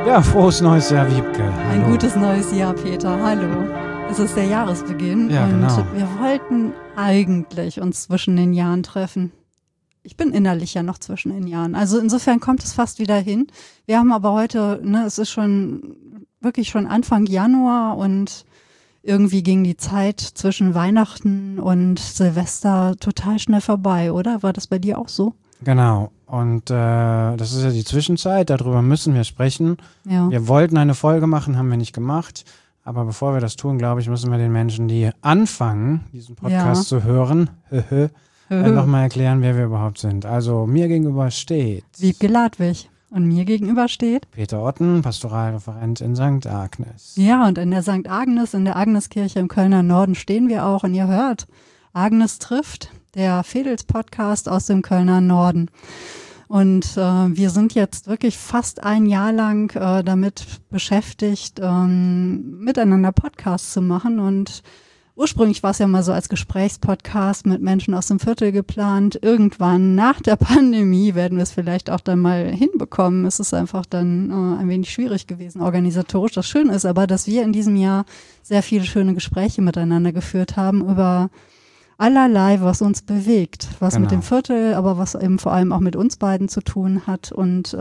Ja, frohes neues Jahr, Wiebke. Ein gutes neues Jahr, Peter. Hallo. Es ist der Jahresbeginn Ja, und genau. wir wollten eigentlich uns zwischen den Jahren treffen. Ich bin innerlich ja noch zwischen den Jahren. Also insofern kommt es fast wieder hin. Wir haben aber heute, es ist wirklich schon Anfang Januar und irgendwie ging die Zeit zwischen Weihnachten und Silvester total schnell vorbei, oder? War das bei dir auch so? Genau. Und das ist ja die Zwischenzeit, darüber müssen wir sprechen. Ja. Wir wollten eine Folge machen, haben wir nicht gemacht. Aber bevor wir das tun, glaube ich, müssen wir den Menschen, die anfangen, diesen Podcast zu hören, nochmal erklären, wer wir überhaupt sind. Also mir gegenüber steht Wiebke Ladwig und mir gegenüber steht Peter Otten, Pastoralreferent in St. Agnes. Ja, und in der St. Agnes, in der Agneskirche im Kölner Norden stehen wir auch. Und ihr hört, Agnes trifft, der Fedels-Podcast aus dem Kölner Norden. Und wir sind jetzt wirklich fast ein Jahr lang damit beschäftigt, miteinander Podcasts zu machen. Und ursprünglich war es ja mal so als Gesprächspodcast mit Menschen aus dem Viertel geplant. Irgendwann nach der Pandemie werden wir es vielleicht auch dann mal hinbekommen. Es ist einfach dann ein wenig schwierig gewesen, organisatorisch. Das Schöne ist aber, dass wir in diesem Jahr sehr viele schöne Gespräche miteinander geführt haben über allerlei, was uns bewegt, was Genau. mit dem Viertel, aber was eben vor allem auch mit uns beiden zu tun hat. Und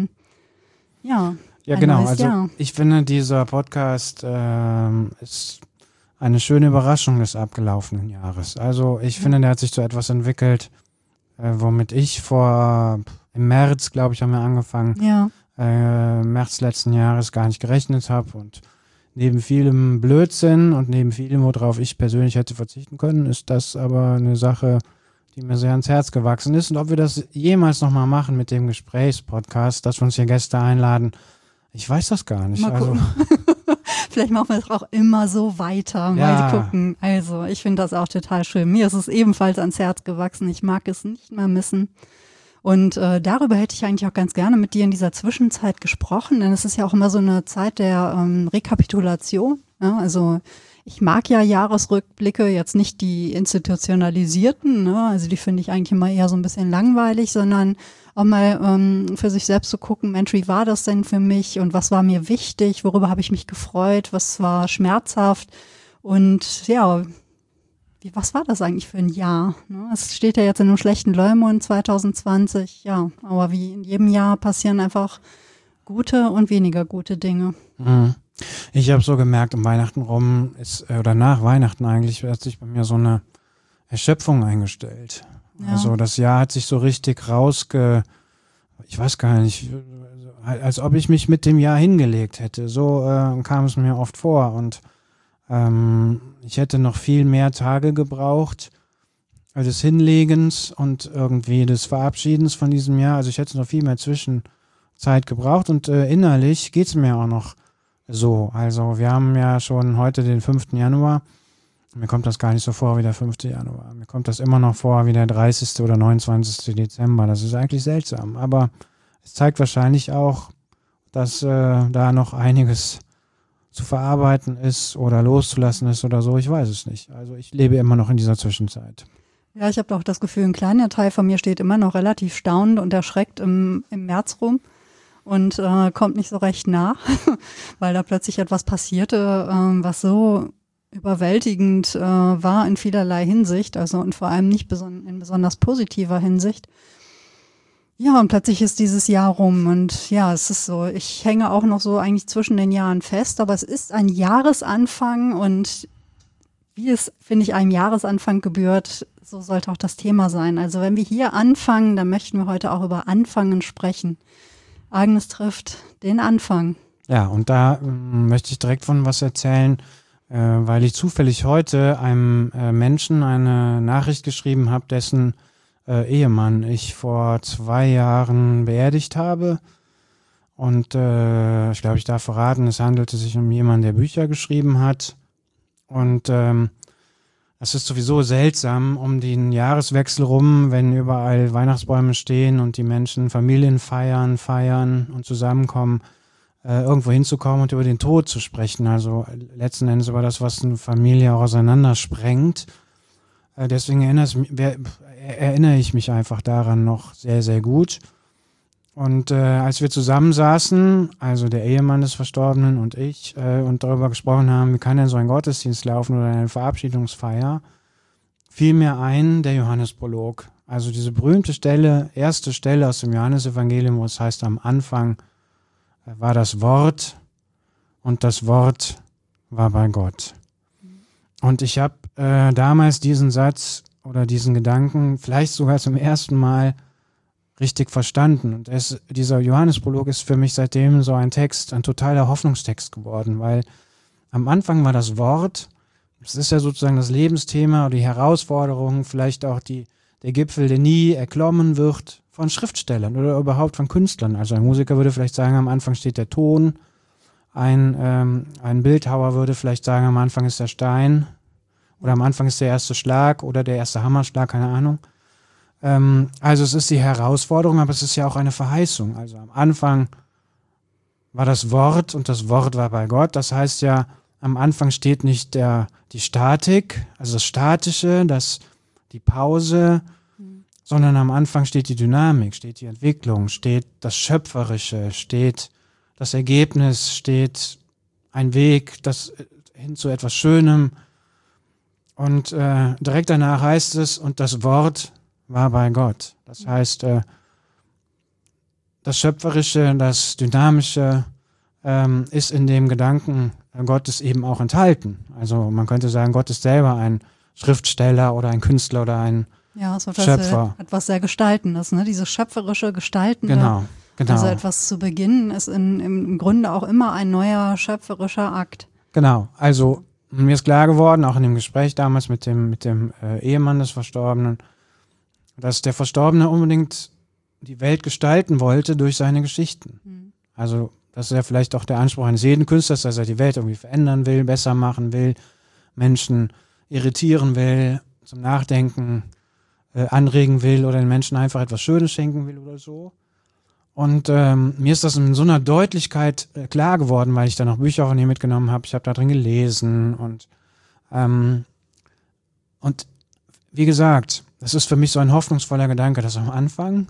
Ja, ein genau. neues Also Jahr. ich finde, dieser Podcast ist eine schöne Überraschung des abgelaufenen Jahres. Also ich finde, der hat sich zu etwas entwickelt, womit ich im März, glaube ich, haben wir angefangen, Ja, März letzten Jahres gar nicht gerechnet habe. Und neben vielem Blödsinn und neben vielem, worauf ich persönlich hätte verzichten können, ist das aber eine Sache, die mir sehr ans Herz gewachsen ist. Und ob wir das jemals nochmal machen mit dem Gesprächspodcast, dass wir uns hier Gäste einladen, ich weiß das gar nicht. mal gucken. Vielleicht machen wir es auch immer so weiter. Mal Ja. gucken. Also, ich finde das auch total schön. Mir ist es ebenfalls ans Herz gewachsen. Ich mag es nicht mehr missen. Und darüber hätte ich eigentlich auch ganz gerne mit dir in dieser Zwischenzeit gesprochen, denn es ist ja auch immer so eine Zeit der Rekapitulation. Ja? Also ich mag ja Jahresrückblicke, jetzt nicht die institutionalisierten, ne? Also die finde ich eigentlich immer eher so ein bisschen langweilig, sondern auch mal für sich selbst zu gucken, Mensch, wie war das denn für mich und was war mir wichtig, worüber habe ich mich gefreut, was war schmerzhaft und ja, was war das eigentlich für ein Jahr? Ne? Es steht ja jetzt in einem schlechten Leumund 2020, ja, aber wie in jedem Jahr passieren einfach gute und weniger gute Dinge. Mhm. Ich habe so gemerkt, um Weihnachten rum oder nach Weihnachten eigentlich, hat sich bei mir so eine Erschöpfung eingestellt. Ja. Also das Jahr hat sich so richtig ich weiß gar nicht, als ob ich mich mit dem Jahr hingelegt hätte. So kam es mir oft vor und ich hätte noch viel mehr Tage gebraucht des Hinlegens und irgendwie des Verabschiedens von diesem Jahr. Also ich hätte noch viel mehr Zwischenzeit gebraucht und innerlich geht es mir auch noch so. Also wir haben ja schon heute den 5. Januar. Mir kommt das gar nicht so vor wie der 5. Januar. Mir kommt das immer noch vor wie der 30. oder 29. Dezember. Das ist eigentlich seltsam. Aber es zeigt wahrscheinlich auch, dass da noch einiges zu verarbeiten ist oder loszulassen ist oder so. Ich weiß es nicht. Also ich lebe immer noch in dieser Zwischenzeit. Ja, ich habe doch das Gefühl, ein kleiner Teil von mir steht immer noch relativ staunend und erschreckt im März rum und kommt nicht so recht nach, weil da plötzlich etwas passierte, was so überwältigend war in vielerlei Hinsicht, also und vor allem nicht in besonders positiver Hinsicht. Ja, und plötzlich ist dieses Jahr rum und ja, es ist so, ich hänge auch noch so eigentlich zwischen den Jahren fest, aber es ist ein Jahresanfang und wie es, finde ich, einem Jahresanfang gebührt, so sollte auch das Thema sein. Also wenn wir hier anfangen, dann möchten wir heute auch über Anfangen sprechen. Agnes trifft den Anfang. Ja, und da möchte ich direkt von was erzählen, weil ich zufällig heute einem Menschen eine Nachricht geschrieben habe, dessen Ehemann ich vor 2 Jahren beerdigt habe. Und ich glaube, ich darf verraten, es handelte sich um jemanden, der Bücher geschrieben hat. Und es ist sowieso seltsam um den Jahreswechsel rum, wenn überall Weihnachtsbäume stehen und die Menschen Familien feiern und zusammenkommen, irgendwo hinzukommen und über den Tod zu sprechen. Also letzten Endes über das, was eine Familie auch auseinandersprengt. Deswegen erinnere ich mich einfach daran noch sehr, sehr gut. Und als wir zusammensaßen, also der Ehemann des Verstorbenen und ich, und darüber gesprochen haben, wie kann denn so ein Gottesdienst laufen oder eine Verabschiedungsfeier, fiel mir ein der Johannesprolog. Also diese berühmte Stelle, erste Stelle aus dem Johannesevangelium, wo es heißt, am Anfang war das Wort und das Wort war bei Gott. Und ich habe damals diesen Satz oder diesen Gedanken vielleicht sogar zum ersten Mal richtig verstanden. Und dieser Johannesprolog ist für mich seitdem so ein Text, ein totaler Hoffnungstext geworden, weil am Anfang war das Wort, das ist ja sozusagen das Lebensthema oder die Herausforderung, vielleicht auch der Gipfel, der nie erklommen wird von Schriftstellern oder überhaupt von Künstlern. Also ein Musiker würde vielleicht sagen, am Anfang steht der Ton, ein Bildhauer würde vielleicht sagen, am Anfang ist der Stein oder am Anfang ist der erste Schlag oder der erste Hammerschlag, keine Ahnung. Also es ist die Herausforderung, aber es ist ja auch eine Verheißung. Also am Anfang war das Wort und das Wort war bei Gott. Das heißt ja, am Anfang steht nicht die Statik, also das Statische, die Pause, sondern am Anfang steht die Dynamik, steht die Entwicklung, steht das Schöpferische, steht das Ergebnis, steht ein Weg hin zu etwas Schönem. Und direkt danach heißt es, und das Wort war bei Gott. Das heißt, das Schöpferische, das Dynamische ist in dem Gedanken Gottes eben auch enthalten. Also man könnte sagen, Gott ist selber ein Schriftsteller oder ein Künstler oder ein Schöpfer. Etwas sehr Gestaltendes, ne? Dieses schöpferische Gestalten. Genau. Also etwas zu beginnen ist im Grunde auch immer ein neuer schöpferischer Akt. Genau, also mir ist klar geworden, auch in dem Gespräch damals mit dem Ehemann des Verstorbenen, dass der Verstorbene unbedingt die Welt gestalten wollte durch seine Geschichten. Also das ist ja vielleicht auch der Anspruch eines jeden Künstlers, dass er die Welt irgendwie verändern will, besser machen will, Menschen irritieren will, zum Nachdenken anregen will oder den Menschen einfach etwas Schönes schenken will oder so. Und mir ist das in so einer Deutlichkeit klar geworden, weil ich dann auch Bücher von ihm mitgenommen habe. Ich habe da drin gelesen und wie gesagt, das ist für mich so ein hoffnungsvoller Gedanke, dass am Anfang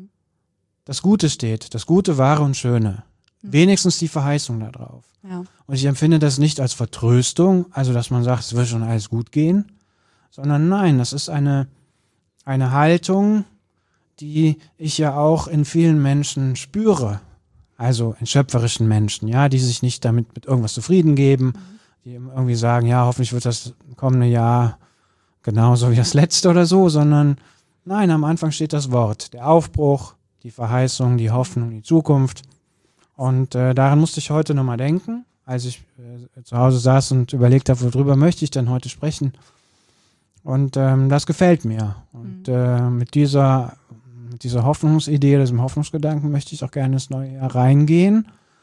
das Gute steht, das Gute, Wahre und Schöne. Wenigstens die Verheißung da drauf. Ja. Und ich empfinde das nicht als Vertröstung, also dass man sagt, es wird schon alles gut gehen, sondern nein, das ist eine Haltung, die ich ja auch in vielen Menschen spüre, also in schöpferischen Menschen, ja, die sich nicht damit mit irgendwas zufrieden geben, die irgendwie sagen, ja, hoffentlich wird das kommende Jahr genauso wie das letzte oder so, sondern nein, am Anfang steht das Wort, der Aufbruch, die Verheißung, die Hoffnung, die Zukunft. Und daran musste ich heute nochmal denken, als ich zu Hause saß und überlegt habe, worüber möchte ich denn heute sprechen. Und das gefällt mir. Und mit dieser Hoffnungsidee, diesem Hoffnungsgedanken möchte ich auch gerne ins neue Jahr reingehen.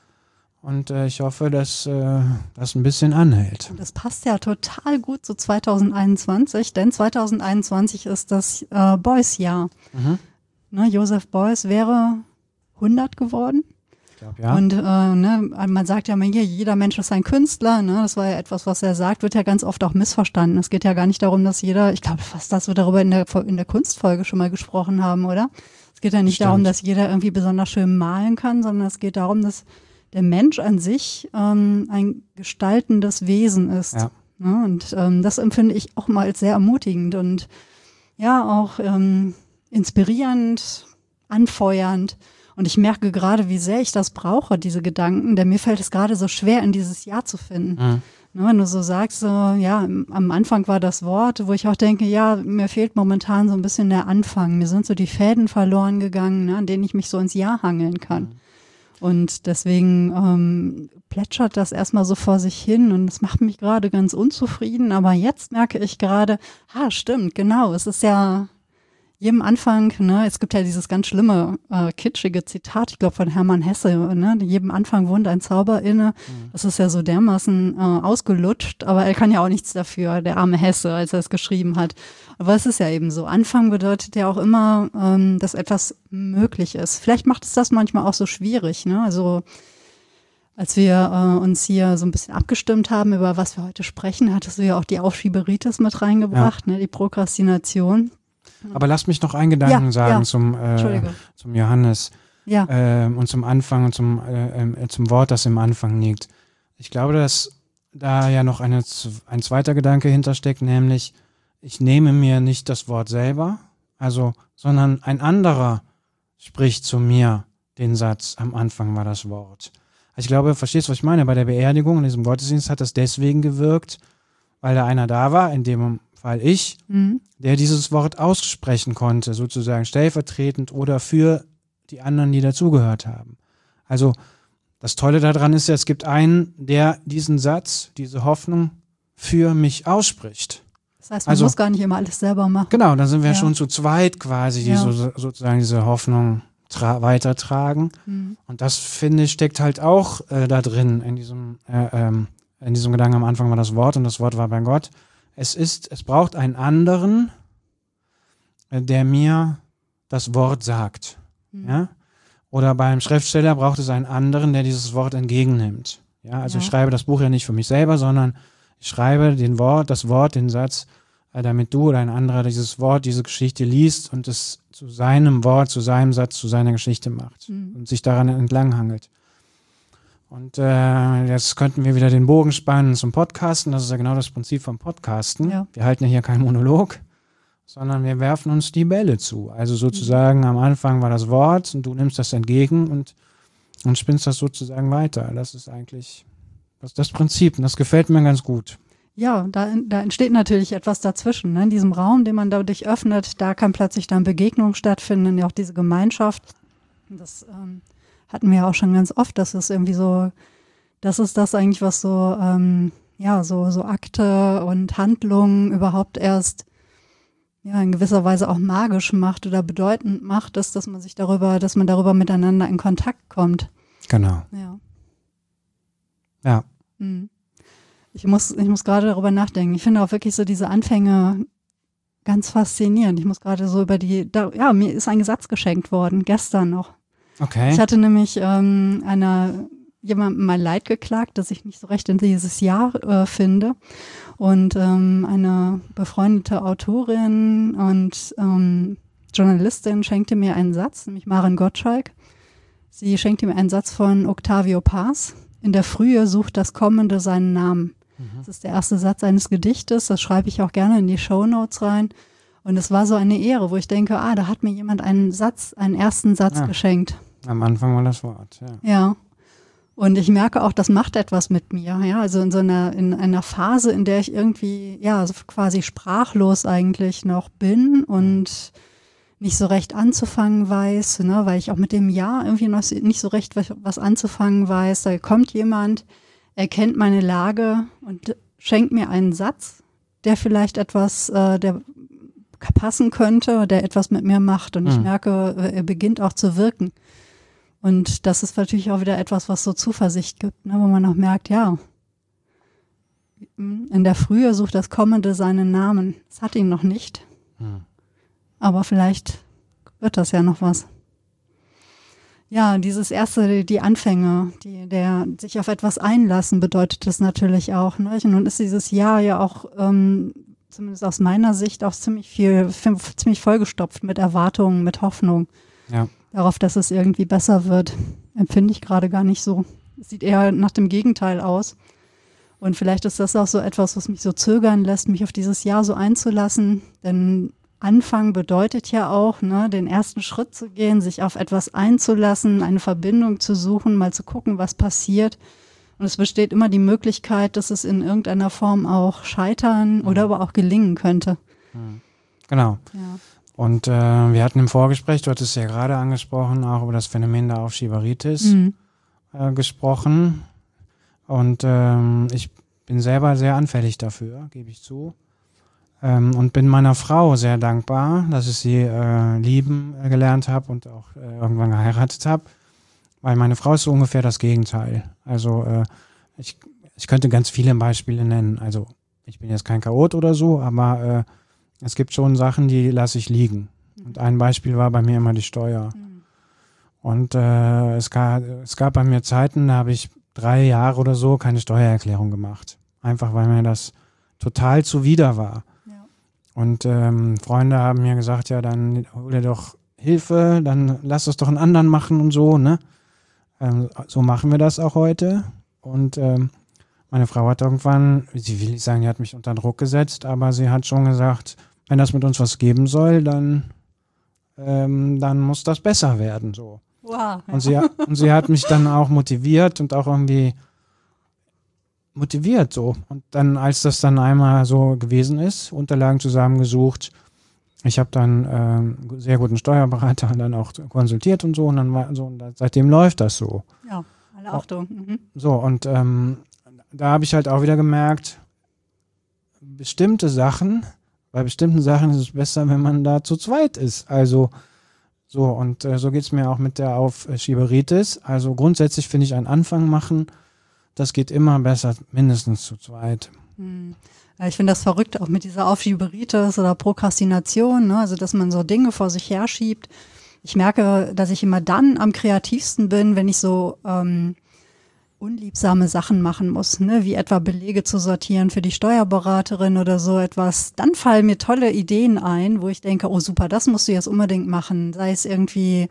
Und ich hoffe, dass das ein bisschen anhält. Das passt ja total gut zu 2021, denn 2021 ist das Beuys-Jahr. Ne, Joseph Beuys wäre 100 geworden. Ich glaube, ja. Und man sagt ja immer hier, jeder Mensch ist ein Künstler. Ne? Das war ja etwas, was er sagt, wird ja ganz oft auch missverstanden. Es geht ja gar nicht darum, dass jeder, ich glaube fast, dass wir darüber in der Kunstfolge schon mal gesprochen haben, oder? Es geht ja nicht darum, dass jeder irgendwie besonders schön malen kann, sondern es geht darum, dass der Mensch an sich ein gestaltendes Wesen ist. Ja. Ne? Und das empfinde ich auch mal als sehr ermutigend und ja, auch inspirierend, anfeuernd. Und ich merke gerade, wie sehr ich das brauche, diese Gedanken, denn mir fällt es gerade so schwer, in dieses Jahr zu finden. Ne, wenn du so sagst, so, ja, am Anfang war das Wort, wo ich auch denke, ja, mir fehlt momentan so ein bisschen der Anfang. Mir sind so die Fäden verloren gegangen, ne, an denen ich mich so ins Jahr hangeln kann. Und deswegen plätschert das erstmal so vor sich hin und es macht mich gerade ganz unzufrieden. Aber jetzt merke ich gerade, stimmt, genau, es ist ja jedem Anfang, ne, es gibt ja dieses ganz schlimme, kitschige Zitat, ich glaube von Hermann Hesse, ne, jedem Anfang wohnt ein Zauber inne. Das ist ja so dermaßen ausgelutscht, aber er kann ja auch nichts dafür, der arme Hesse, als er es geschrieben hat. Aber es ist ja eben so. Anfang bedeutet ja auch immer, dass etwas möglich ist. Vielleicht macht es das manchmal auch so schwierig, ne, also als wir uns hier so ein bisschen abgestimmt haben, über was wir heute sprechen, hattest du ja auch die Aufschieberitis mit reingebracht, ne, die Prokrastination. Aber lass mich noch einen Gedanken sagen zum Johannes. Ja. Und zum Anfang und zum Wort, das im Anfang liegt. Ich glaube, dass da ja noch ein zweiter Gedanke hintersteckt, nämlich ich nehme mir nicht das Wort selber, sondern ein anderer spricht zu mir den Satz, am Anfang war das Wort. Ich glaube, verstehst du, was ich meine? Bei der Beerdigung in diesem Gottesdienst hat das deswegen gewirkt, weil da einer da war, in dem Fall ich, der dieses Wort aussprechen konnte, sozusagen stellvertretend oder für die anderen, die dazugehört haben. Also das Tolle daran ist ja, es gibt einen, der diesen Satz, diese Hoffnung für mich ausspricht. Das heißt, man muss gar nicht immer alles selber machen. Genau, dann sind wir schon zu zweit quasi, die sozusagen diese Hoffnung weitertragen. Und das, finde ich, steckt halt auch da drin, in diesem Gedanken, am Anfang war das Wort und das Wort war bei Gott. Es braucht einen anderen, der mir das Wort sagt. Ja? Oder beim Schriftsteller braucht es einen anderen, der dieses Wort entgegennimmt. Ja? Also ich schreibe das Buch ja nicht für mich selber, sondern ich schreibe den Satz, damit du oder ein anderer dieses Wort, diese Geschichte liest und es zu seinem Wort, zu seinem Satz, zu seiner Geschichte macht und sich daran entlanghangelt. Und jetzt könnten wir wieder den Bogen spannen zum Podcasten. Das ist ja genau das Prinzip vom Podcasten. Ja. Wir halten ja hier keinen Monolog, sondern wir werfen uns die Bälle zu. Also sozusagen am Anfang war das Wort und du nimmst das entgegen und spinnst das sozusagen weiter. Das ist eigentlich das Prinzip und das gefällt mir ganz gut. Ja, da entsteht natürlich etwas dazwischen. Ne? In diesem Raum, den man dadurch öffnet, da kann plötzlich dann Begegnung stattfinden, ja auch diese Gemeinschaft. Das hatten wir ja auch schon ganz oft, dass es irgendwie so, das ist das eigentlich, was so, so Akte und Handlungen überhaupt erst in gewisser Weise auch magisch macht oder bedeutend macht, dass man darüber miteinander in Kontakt kommt. Genau. Ja. Ich muss gerade darüber nachdenken. Ich finde auch wirklich so diese Anfänge ganz faszinierend. Ich muss gerade so mir ist ein Satz geschenkt worden, gestern noch. Okay. Ich hatte nämlich jemandem mal Leid geklagt, dass ich nicht so recht in dieses Jahr finde. Und eine befreundete Autorin und Journalistin schenkte mir einen Satz, nämlich Maren Gottschalk. Sie schenkte mir einen Satz von Octavio Paz. In der Frühe sucht das Kommende seinen Namen. Das ist der erste Satz eines Gedichtes. Das schreibe ich auch gerne in die Shownotes rein. Und es war so eine Ehre, wo ich denke, da hat mir jemand einen ersten Satz geschenkt. Am Anfang war das Wort, Ja. Und ich merke auch, das macht etwas mit mir. Ja, also in einer Phase, in der ich irgendwie, so quasi sprachlos eigentlich noch bin und nicht so recht anzufangen weiß, ne, weil ich auch mit dem Jahr irgendwie noch nicht so recht was anzufangen weiß. Da kommt jemand, erkennt meine Lage und schenkt mir einen Satz, der vielleicht etwas, der passen könnte, der etwas mit mir macht. Und ich merke, er beginnt auch zu wirken. Und das ist natürlich auch wieder etwas, was so Zuversicht gibt, ne, wo man auch merkt, in der Frühe sucht das Kommende seinen Namen. Es hat ihn noch nicht. Aber vielleicht wird das ja noch was. Ja, dieses erste, die Anfänge, der sich auf etwas einlassen, bedeutet das natürlich auch. Ne? Und nun ist dieses Jahr ja auch, zumindest aus meiner Sicht, auch ziemlich vollgestopft mit Erwartungen, mit Hoffnung. Ja. Darauf, dass es irgendwie besser wird, empfinde ich gerade gar nicht so. Es sieht eher nach dem Gegenteil aus. Und vielleicht ist das auch so etwas, was mich so zögern lässt, mich auf dieses Jahr so einzulassen. Denn Anfang bedeutet ja auch, ne, den ersten Schritt zu gehen, sich auf etwas einzulassen, eine Verbindung zu suchen, mal zu gucken, was passiert. Und es besteht immer die Möglichkeit, dass es in irgendeiner Form auch scheitern oder aber auch gelingen könnte. Genau. Ja. Und wir hatten im Vorgespräch, du hattest ja gerade angesprochen, auch über das Phänomen der Aufschieberitis gesprochen. Und ich bin selber sehr anfällig dafür, gebe ich zu. Und bin meiner Frau sehr dankbar, dass ich sie lieben gelernt habe und auch irgendwann geheiratet habe. Weil meine Frau ist so ungefähr das Gegenteil. Also ich könnte ganz viele Beispiele nennen. Also ich bin jetzt kein Chaot oder so, aber es gibt schon Sachen, die lasse ich liegen. Und ein Beispiel war bei mir immer die Steuer. Und es gab bei mir Zeiten, da habe ich 3 Jahre oder so keine Steuererklärung gemacht. Einfach weil mir das total zuwider war. Ja. Und Freunde haben mir gesagt, ja, dann hol dir doch Hilfe, dann lass es doch einen anderen machen und so, ne? So machen wir das auch heute. Und meine Frau hat irgendwann, sie will nicht sagen, die hat mich unter Druck gesetzt, aber sie hat schon gesagt, wenn das mit uns was geben soll, dann muss das besser werden, so. Wow. Und sie hat mich dann auch motiviert und auch irgendwie motiviert, so. Und dann, als das dann einmal so gewesen ist, Unterlagen zusammengesucht, ich habe dann einen sehr guten Steuerberater dann auch konsultiert und so, und dann war so, und seitdem läuft das so. Ja, alle Achtung. Mhm. So, und da habe ich halt auch wieder gemerkt, bei bestimmten Sachen ist es besser, wenn man da zu zweit ist. Also so, und so geht es mir auch mit der Aufschieberitis. Also grundsätzlich finde ich einen Anfang machen, das geht immer besser, mindestens zu zweit. Ja, ich finde das verrückt, auch mit dieser Aufschieberitis oder Prokrastination, ne? Also dass man so Dinge vor sich herschiebt. Ich merke, dass ich immer dann am kreativsten bin, wenn ich so unliebsame Sachen machen muss, ne? Wie etwa Belege zu sortieren für die Steuerberaterin oder so etwas. Dann fallen mir tolle Ideen ein, wo ich denke, oh super, das musst du jetzt unbedingt machen. Sei es irgendwie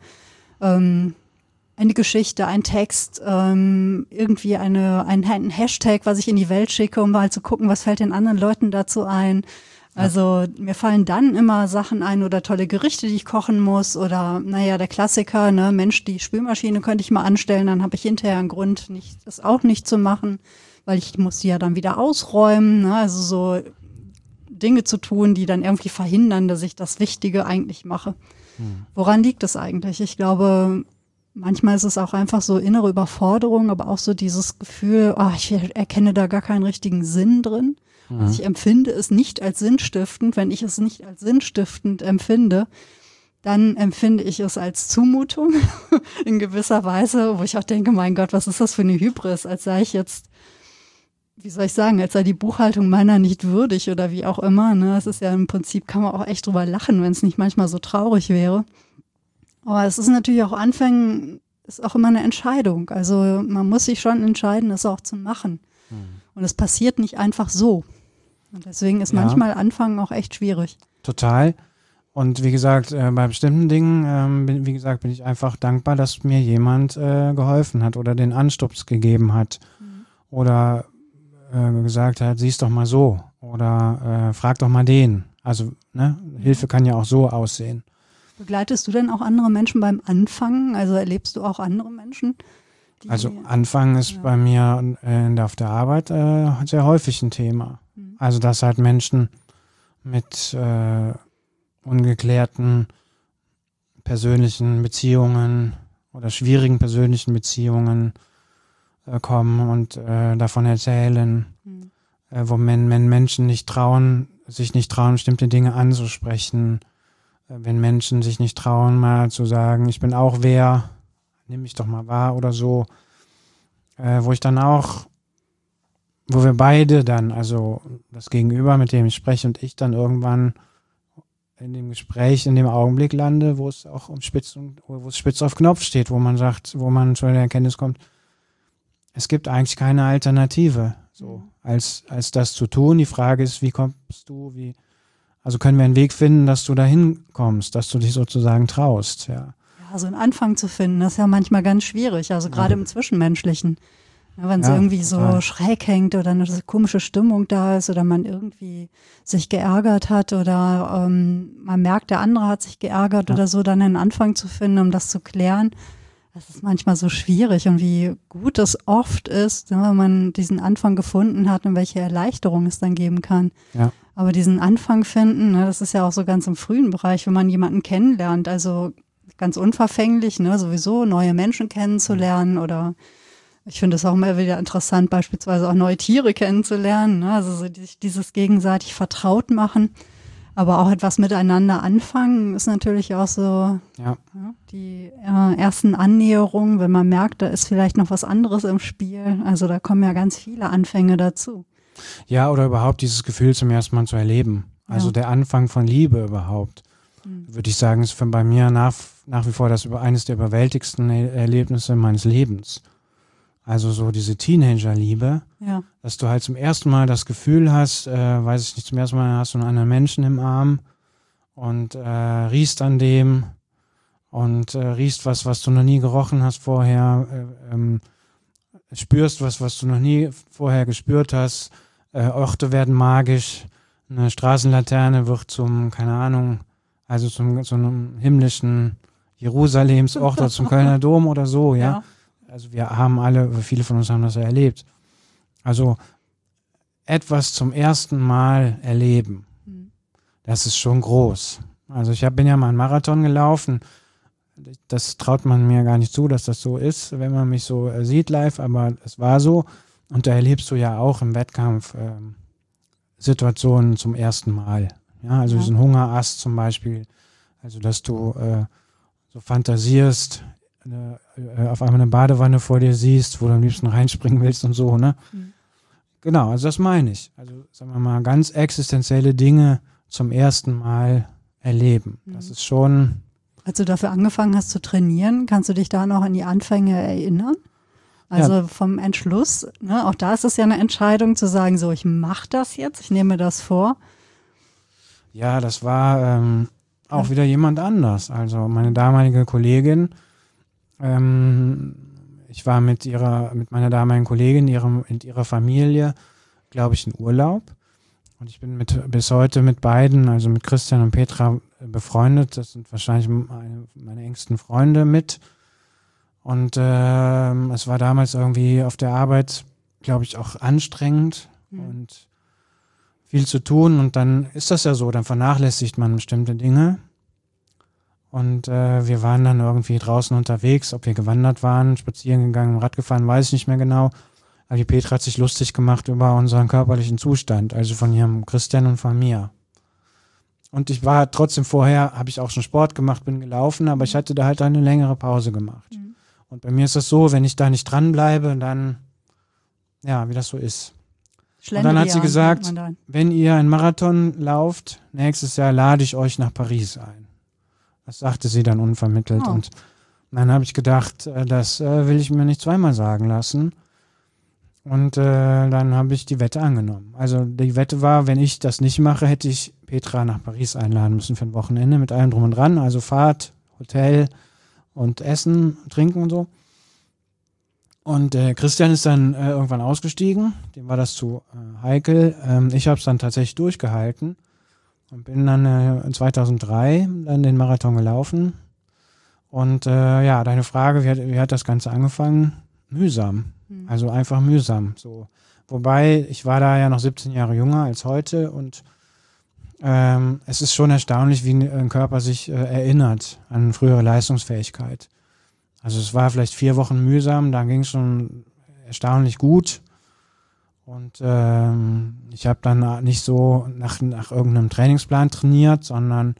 eine Geschichte, ein Text, irgendwie ein Hashtag, was ich in die Welt schicke, um mal zu gucken, was fällt den anderen Leuten dazu ein. Also mir fallen dann immer Sachen ein oder tolle Gerichte, die ich kochen muss oder naja, der Klassiker, ne, Mensch, die Spülmaschine könnte ich mal anstellen, dann habe ich hinterher einen Grund, das auch nicht zu machen, weil ich muss die ja dann wieder ausräumen, ne, also so Dinge zu tun, die dann irgendwie verhindern, dass ich das Wichtige eigentlich mache. Woran liegt es eigentlich? Ich glaube, manchmal ist es auch einfach so innere Überforderung, aber auch so dieses Gefühl, ich erkenne da gar keinen richtigen Sinn drin. Also ich empfinde es nicht als sinnstiftend. Wenn ich es nicht als sinnstiftend empfinde, dann empfinde ich es als Zumutung in gewisser Weise, wo ich auch denke, mein Gott, was ist das für eine Hybris, als sei ich jetzt, wie soll ich sagen, als sei die Buchhaltung meiner nicht würdig oder wie auch immer. Ne? Es ist ja im Prinzip, kann man auch echt drüber lachen, wenn es nicht manchmal so traurig wäre. Aber es ist natürlich auch Anfängen, ist auch immer eine Entscheidung. Also man muss sich schon entscheiden, das auch zu machen. Und es passiert nicht einfach so. Und deswegen ist manchmal Anfangen auch echt schwierig. Total. Und wie gesagt, bei bestimmten Dingen, bin ich einfach dankbar, dass mir jemand geholfen hat oder den Anstups gegeben hat. Oder gesagt hat, sieh's doch mal so. Oder frag doch mal den. Also ne, Hilfe kann ja auch so aussehen. Begleitest du denn auch andere Menschen beim Anfangen? Also erlebst du auch andere Menschen? Also Anfangen ist bei mir auf der Arbeit sehr häufig ein Thema. Also dass halt Menschen mit ungeklärten persönlichen Beziehungen oder schwierigen persönlichen Beziehungen kommen und davon erzählen, wo Menschen sich nicht trauen, bestimmte Dinge anzusprechen, wenn Menschen sich nicht trauen, mal zu sagen, ich bin auch wer, nimm mich doch mal wahr oder so, wo wir beide dann, also das Gegenüber, mit dem ich spreche und ich dann irgendwann in dem Gespräch, in dem Augenblick lande, wo es auch wo es spitz auf Knopf steht, wo man sagt, wo man zu der Erkenntnis kommt, es gibt eigentlich keine Alternative, so, als das zu tun. Die Frage ist, wie kommst du, also können wir einen Weg finden, dass du dahin kommst, dass du dich sozusagen traust, ja. Ja, so einen Anfang zu finden, das ist ja manchmal ganz schwierig, also gerade im Zwischenmenschlichen. Ja, wenn es irgendwie so schräg hängt oder eine komische Stimmung da ist oder man irgendwie sich geärgert hat oder man merkt, der andere hat sich geärgert oder so, dann einen Anfang zu finden, um das zu klären, das ist manchmal so schwierig. Und wie gut es oft ist, wenn man diesen Anfang gefunden hat und welche Erleichterung es dann geben kann. Ja. Aber diesen Anfang finden, ne, das ist ja auch so ganz im frühen Bereich, wenn man jemanden kennenlernt, also ganz unverfänglich, ne, sowieso neue Menschen kennenzulernen oder ich finde es auch immer wieder interessant, beispielsweise auch neue Tiere kennenzulernen, ne, also so dieses gegenseitig vertraut machen, aber auch etwas miteinander anfangen ist natürlich auch so die ersten Annäherungen, wenn man merkt, da ist vielleicht noch was anderes im Spiel, also da kommen ja ganz viele Anfänge dazu. Ja, oder überhaupt dieses Gefühl zum ersten Mal zu erleben. Also der Anfang von Liebe überhaupt. Würde ich sagen, ist bei mir nach wie vor eines der überwältigsten Erlebnisse meines Lebens. Also so diese Teenager-Liebe, dass du halt zum ersten Mal das Gefühl hast, weiß ich nicht, zum ersten Mal hast du einen anderen Menschen im Arm und riechst an dem und riechst was du noch nie gerochen hast vorher, spürst was du noch nie vorher gespürt hast, Orte werden magisch, eine Straßenlaterne wird zum, keine Ahnung, also zum einem himmlischen Jerusalemsort oder zum Kölner Dom oder so, ja. Also viele von uns haben das ja erlebt. Also etwas zum ersten Mal erleben, das ist schon groß. Also bin ja mal einen Marathon gelaufen, das traut man mir gar nicht zu, dass das so ist, wenn man mich so sieht live, aber es war so. Und da erlebst du ja auch im Wettkampf Situationen zum ersten Mal. Ja, also diesen Hungerast zum Beispiel, also dass du so fantasierst, auf einmal eine Badewanne vor dir siehst, wo du am liebsten reinspringen willst und so, ne? Genau, also das meine ich. Also sagen wir mal, ganz existenzielle Dinge zum ersten Mal erleben. Das ist schon... Als du dafür angefangen hast zu trainieren, kannst du dich da noch an die Anfänge erinnern? Also vom Entschluss, ne? Auch da ist es ja eine Entscheidung zu sagen, so ich mache das jetzt, ich nehme mir das vor. Ja, das war auch wieder jemand anders. Also meine damalige Kollegin, ich war mit meiner damaligen Kollegin in ihrer Familie, glaube ich, in Urlaub. Und ich bin bis heute mit beiden, also mit Christian und Petra, befreundet. Das sind wahrscheinlich meine engsten Freunde mit. Und es war damals irgendwie auf der Arbeit, glaube ich, auch anstrengend und viel zu tun. Und dann ist das ja so, dann vernachlässigt man bestimmte Dinge. Und wir waren dann irgendwie draußen unterwegs, ob wir gewandert waren, spazieren gegangen, Rad gefahren, weiß ich nicht mehr genau. Aber die Petra hat sich lustig gemacht über unseren körperlichen Zustand, also von ihrem Christian und von mir. Und ich war trotzdem vorher, habe ich auch schon Sport gemacht, bin gelaufen, aber ich hatte da halt eine längere Pause gemacht. Und bei mir ist das so, wenn ich da nicht dranbleibe, dann, ja, wie das so ist. Und dann hat sie gesagt, wenn ihr einen Marathon lauft, nächstes Jahr lade ich euch nach Paris ein. Das sagte sie dann unvermittelt. Und dann habe ich gedacht, das will ich mir nicht zweimal sagen lassen. Und dann habe ich die Wette angenommen. Also die Wette war, wenn ich das nicht mache, hätte ich Petra nach Paris einladen müssen für ein Wochenende mit allem drum und dran. Also Fahrt, Hotel und Essen, Trinken und so. Und Christian ist dann irgendwann ausgestiegen. Dem war das zu heikel. Ich habe es dann tatsächlich durchgehalten und bin dann 2003 dann den Marathon gelaufen. Und deine Frage, wie hat das Ganze angefangen? Mühsam. Also einfach mühsam. So. Wobei, ich war da ja noch 17 Jahre jünger als heute und es ist schon erstaunlich, wie ein Körper sich erinnert an frühere Leistungsfähigkeit. Also es war vielleicht 4 Wochen mühsam, da ging es schon erstaunlich gut. Und ich habe dann nicht so nach irgendeinem Trainingsplan trainiert, sondern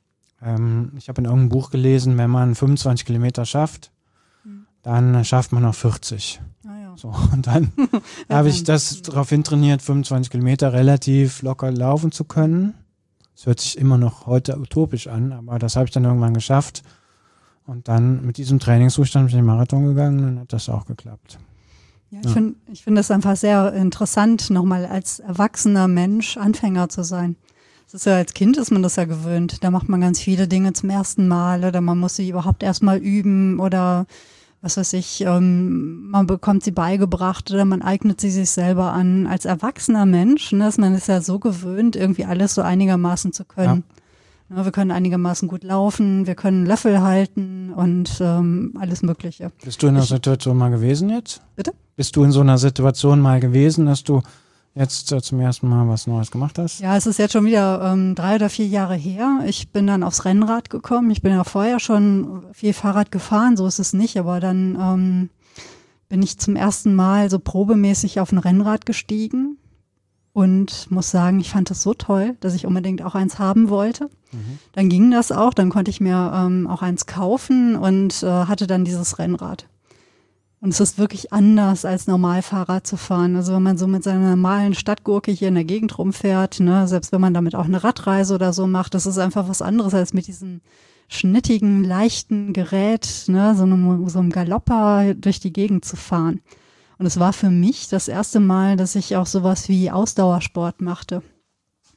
ich habe in irgendeinem Buch gelesen, wenn man 25 Kilometer schafft, dann schafft man noch 40. So, und dann habe ich das daraufhin trainiert, 25 Kilometer relativ locker laufen zu können. Das hört sich immer noch heute utopisch an, aber das habe ich dann irgendwann geschafft. Und dann mit diesem Trainingszustand bin ich in den Marathon gegangen und hat das auch geklappt. Ja, ich finde es einfach sehr interessant, nochmal als erwachsener Mensch Anfänger zu sein. Das ist ja, als Kind ist man das ja gewöhnt. Da macht man ganz viele Dinge zum ersten Mal oder man muss sie überhaupt erstmal üben oder was weiß ich, man bekommt sie beigebracht oder man eignet sie sich selber an. Als erwachsener Mensch, ne, man ist ja so gewöhnt, irgendwie alles so einigermaßen zu können. Ja. Ja, wir können einigermaßen gut laufen, wir können Löffel halten und alles Mögliche. Bist du in einer Situation mal gewesen jetzt? Bitte? Bist du in so einer Situation mal gewesen, dass du jetzt zum ersten Mal was Neues gemacht hast? Ja, es ist jetzt schon wieder 3 oder 4 Jahre her. Ich bin dann aufs Rennrad gekommen. Ich bin ja vorher schon viel Fahrrad gefahren, so ist es nicht. Aber dann bin ich zum ersten Mal so probemäßig auf ein Rennrad gestiegen und muss sagen, ich fand das so toll, dass ich unbedingt auch eins haben wollte. Dann ging das auch, dann konnte ich mir auch eins kaufen und hatte dann dieses Rennrad. Und es ist wirklich anders, als normal Fahrrad zu fahren. Also wenn man so mit seiner normalen Stadtgurke hier in der Gegend rumfährt, ne, selbst wenn man damit auch eine Radreise oder so macht, das ist einfach was anderes als mit diesem schnittigen, leichten Gerät, ne, so einem Galopper durch die Gegend zu fahren. Und es war für mich das erste Mal, dass ich auch sowas wie Ausdauersport machte.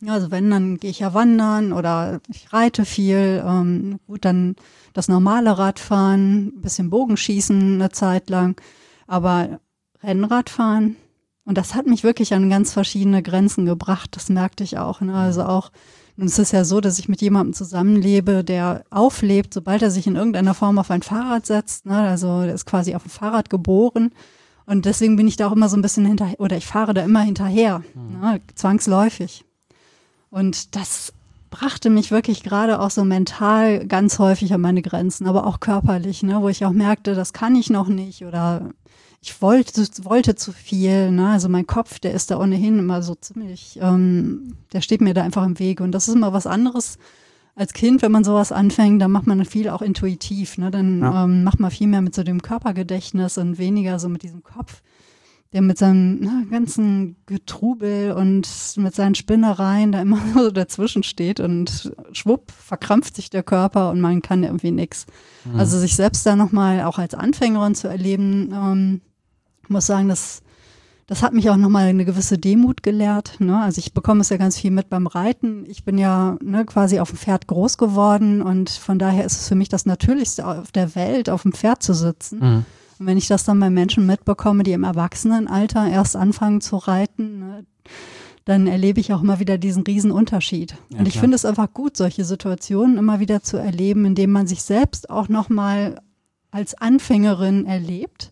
Ja, also wenn, dann gehe ich ja wandern oder ich reite viel. Gut, dann das normale Radfahren, ein bisschen Bogenschießen eine Zeit lang. Aber Rennradfahren, und das hat mich wirklich an ganz verschiedene Grenzen gebracht. Das merkte ich auch. Ne? Also auch, und es ist ja so, dass ich mit jemandem zusammenlebe, der auflebt, sobald er sich in irgendeiner Form auf ein Fahrrad setzt. Ne? Also der ist quasi auf dem Fahrrad geboren. Und deswegen bin ich da auch immer so ein bisschen hinterher, oder ich fahre da immer hinterher, ne? Zwangsläufig. Und das brachte mich wirklich gerade auch so mental ganz häufig an meine Grenzen, aber auch körperlich, ne, wo ich auch merkte, das kann ich noch nicht oder ich wollte zu viel. Ne? Also mein Kopf, der ist da ohnehin immer so ziemlich, der steht mir da einfach im Weg. Und das ist immer was anderes als Kind, wenn man sowas anfängt, dann macht man viel auch intuitiv. Ne? Dann macht man viel mehr mit so dem Körpergedächtnis und weniger so mit diesem Kopf, der mit seinem ganzen Getrubel und mit seinen Spinnereien da immer so dazwischen steht und schwupp, verkrampft sich der Körper und man kann irgendwie nichts. Mhm. Also sich selbst da nochmal auch als Anfängerin zu erleben, muss sagen, das hat mich auch nochmal eine gewisse Demut gelehrt. Ne? Also ich bekomme es ja ganz viel mit beim Reiten. Ich bin ja quasi auf dem Pferd groß geworden und von daher ist es für mich das Natürlichste auf der Welt, auf dem Pferd zu sitzen. Mhm. Und wenn ich das dann bei Menschen mitbekomme, die im Erwachsenenalter erst anfangen zu reiten, ne, dann erlebe ich auch immer wieder diesen riesen Unterschied. Ja, und ich finde es einfach gut, solche Situationen immer wieder zu erleben, indem man sich selbst auch nochmal als Anfängerin erlebt.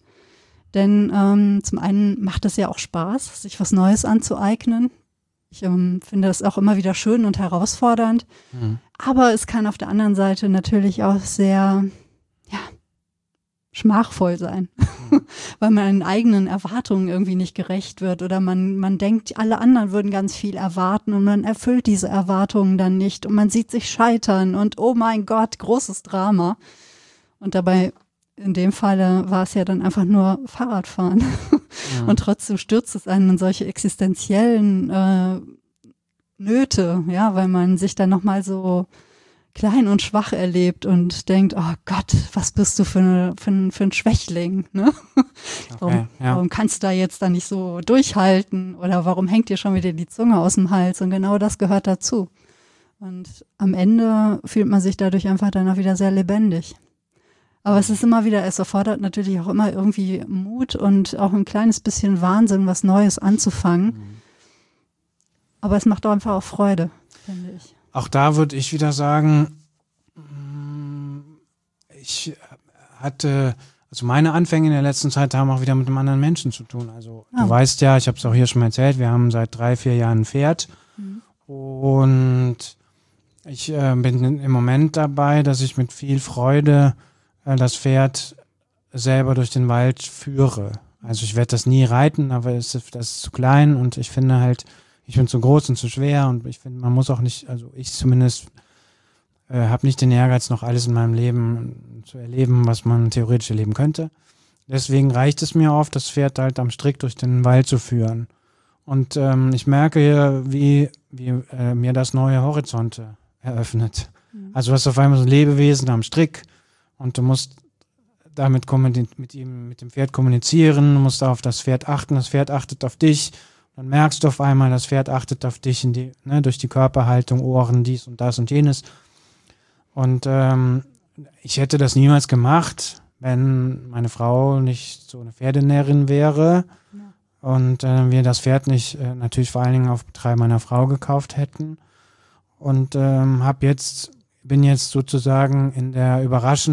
Denn zum einen macht es ja auch Spaß, sich was Neues anzueignen. Ich finde das auch immer wieder schön und herausfordernd. Mhm. Aber es kann auf der anderen Seite natürlich auch sehr, schmachvoll sein, weil man den eigenen Erwartungen irgendwie nicht gerecht wird oder man denkt, alle anderen würden ganz viel erwarten und man erfüllt diese Erwartungen dann nicht und man sieht sich scheitern und oh mein Gott, großes Drama. Und dabei, in dem Falle war es ja dann einfach nur Fahrradfahren und trotzdem stürzt es einen in solche existenziellen Nöte, ja, weil man sich dann nochmal so klein und schwach erlebt und denkt, oh Gott, was bist du für ein Schwächling, ne? Okay, warum kannst du da jetzt nicht so durchhalten oder warum hängt dir schon wieder die Zunge aus dem Hals? Und genau das gehört dazu. Und am Ende fühlt man sich dadurch einfach dann auch wieder sehr lebendig. Aber es ist immer wieder, es erfordert natürlich auch immer irgendwie Mut und auch ein kleines bisschen Wahnsinn, was Neues anzufangen. Aber es macht auch einfach auch Freude, finde ich. Auch da würde ich wieder sagen, ich hatte, also meine Anfänge in der letzten Zeit haben auch wieder mit einem anderen Menschen zu tun. Also du weißt ja, ich habe es auch hier schon mal erzählt, wir haben seit 3-4 Jahren ein Pferd und ich bin im Moment dabei, dass ich mit viel Freude das Pferd selber durch den Wald führe. Also ich werde das nie reiten, aber das ist zu klein und ich finde halt, ich bin zu groß und zu schwer und ich finde, man muss auch nicht, also ich zumindest habe nicht den Ehrgeiz, noch alles in meinem Leben zu erleben, was man theoretisch erleben könnte. Deswegen reicht es mir oft, das Pferd halt am Strick durch den Wald zu führen. Und ich merke hier, wie mir das neue Horizonte eröffnet. Also du hast auf einmal so ein Lebewesen am Strick und du musst damit mit dem Pferd kommunizieren, du musst auf das Pferd achten, das Pferd achtet auf dich. Dann merkst du auf einmal, das Pferd achtet auf dich durch die Körperhaltung, Ohren, dies und das und jenes. Und ich hätte das niemals gemacht, wenn meine Frau nicht so eine Pferdenäherin wäre und wir das Pferd nicht natürlich vor allen Dingen auf Betreiben meiner Frau gekauft hätten. Und bin jetzt sozusagen in der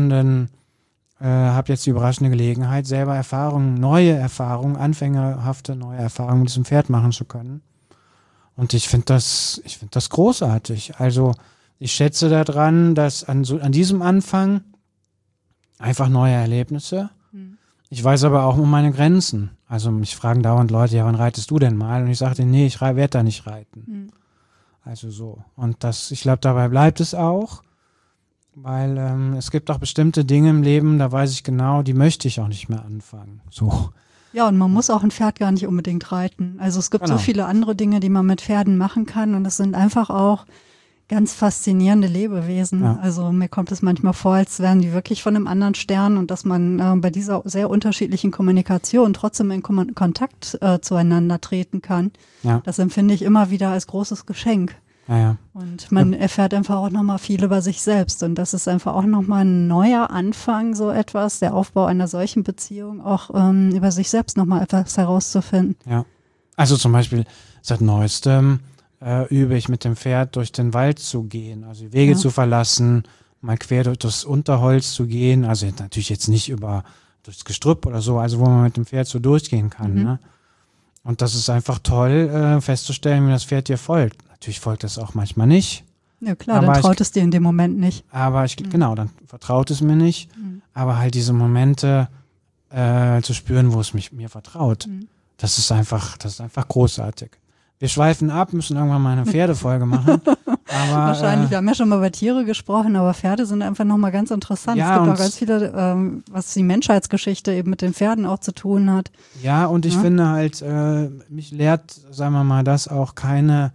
habe jetzt die überraschende Gelegenheit, selber anfängerhafte neue Erfahrungen mit diesem Pferd machen zu können. Und ich finde das großartig. Also ich schätze daran, dass an diesem Anfang einfach neue Erlebnisse. Ich weiß aber auch um meine Grenzen. Also mich fragen dauernd Leute, ja, wann reitest du denn mal? Und ich sagte, nee, ich werde da nicht reiten. Also so. Und ich glaube, dabei bleibt es auch. Weil es gibt auch bestimmte Dinge im Leben, da weiß ich genau, die möchte ich auch nicht mehr anfangen. So. Ja, und man muss auch ein Pferd gar nicht unbedingt reiten. Also es gibt so viele andere Dinge, die man mit Pferden machen kann und es sind einfach auch ganz faszinierende Lebewesen. Ja. Also mir kommt es manchmal vor, als wären die wirklich von einem anderen Stern und dass man bei dieser sehr unterschiedlichen Kommunikation trotzdem in Kontakt zueinander treten kann. Ja. Das empfinde ich immer wieder als großes Geschenk. Ja. Und man erfährt einfach auch nochmal viel über sich selbst. Und das ist einfach auch nochmal ein neuer Anfang, so etwas, der Aufbau einer solchen Beziehung, auch über sich selbst nochmal etwas herauszufinden. Ja. Also zum Beispiel seit Neuestem übe ich mit dem Pferd durch den Wald zu gehen, also die Wege zu verlassen, mal quer durch das Unterholz zu gehen, also natürlich jetzt nicht durchs Gestrüpp oder so, also wo man mit dem Pferd so durchgehen kann. Ne? Und das ist einfach toll, festzustellen, wie das Pferd dir folgt. Natürlich folgt es auch manchmal nicht. Ja klar, dann traut es dir in dem Moment nicht. Aber genau, dann vertraut es mir nicht. Aber halt diese Momente zu spüren, wo es mir vertraut, das ist einfach großartig. Wir schweifen ab, müssen irgendwann mal eine Pferdefolge machen. Aber, wahrscheinlich, wir haben ja schon mal über Tiere gesprochen, aber Pferde sind einfach nochmal ganz interessant. Ja, es gibt auch ganz viele, was die Menschheitsgeschichte eben mit den Pferden auch zu tun hat. Ja, und ich finde halt, mich lehrt, sagen wir mal, das auch keine,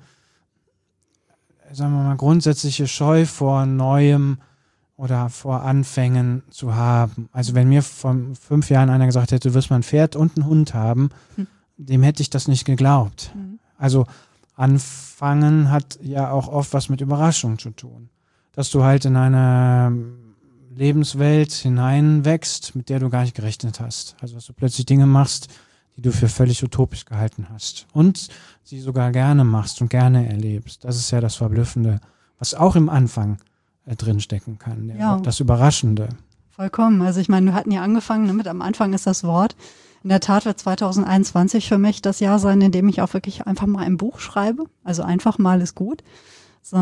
sagen wir mal, grundsätzliche Scheu vor Neuem oder vor Anfängen zu haben. Also wenn mir vor 5 Jahren einer gesagt hätte, du wirst mal ein Pferd und einen Hund haben, dem hätte ich das nicht geglaubt. Also Anfangen hat ja auch oft was mit Überraschung zu tun. Dass du halt in eine Lebenswelt hineinwächst, mit der du gar nicht gerechnet hast. Also dass du plötzlich Dinge machst, die du für völlig utopisch gehalten hast. Und sie sogar gerne machst und gerne erlebst. Das ist ja das Verblüffende, was auch im Anfang drinstecken kann. Das Überraschende. Vollkommen. Also ich meine, wir hatten ja angefangen damit, am Anfang ist das Wort. In der Tat wird 2021 für mich das Jahr sein, in dem ich auch wirklich einfach mal ein Buch schreibe. Also einfach mal ist gut. So,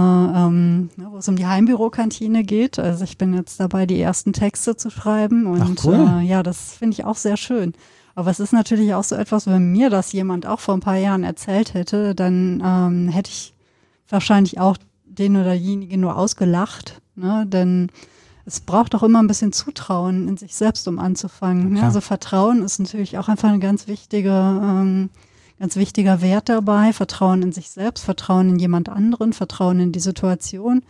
wo es um die Heimbürokantine geht. Also ich bin jetzt dabei, die ersten Texte zu schreiben. Und cool. Das finde ich auch sehr schön. Aber es ist natürlich auch so etwas, wenn mir das jemand auch vor ein paar Jahren erzählt hätte, dann hätte ich wahrscheinlich auch den oder diejenigen nur ausgelacht. Ne? Denn es braucht auch immer ein bisschen Zutrauen in sich selbst, um anzufangen. Ja, also Vertrauen ist natürlich auch einfach ein ganz wichtiger Wert dabei. Vertrauen in sich selbst, Vertrauen in jemand anderen, Vertrauen in die Situation.